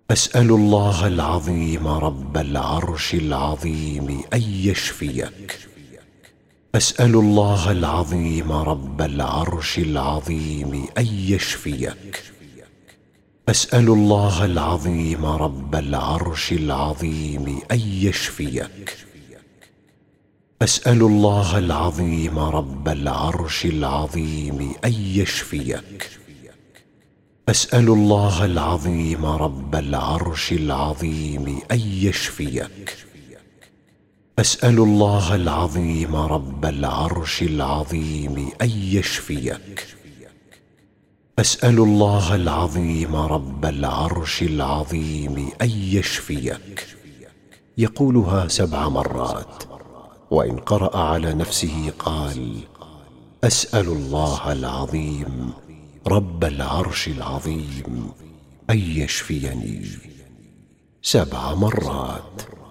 أسأل الله العظيم رب العرش العظيم أن يشفيك. أسأل الله العظيم رب العرش العظيم أن يشفيك. أسأل الله العظيم رب العرش العظيم أن يشفيك. أسأل الله العظيم رب العرش العظيم أن يشفيك. أسأل الله العظيم رب العرش العظيم أن يشفيك. أسأل الله العظيم رب العرش العظيم أن يشفيك. أسأل الله العظيم رب العرش العظيم أن يشفيك. يقولها 7 مرات، وإن قرأ على نفسه قال: أسأل الله العظيم رب العرش العظيم أن يشفيني 7 مرات.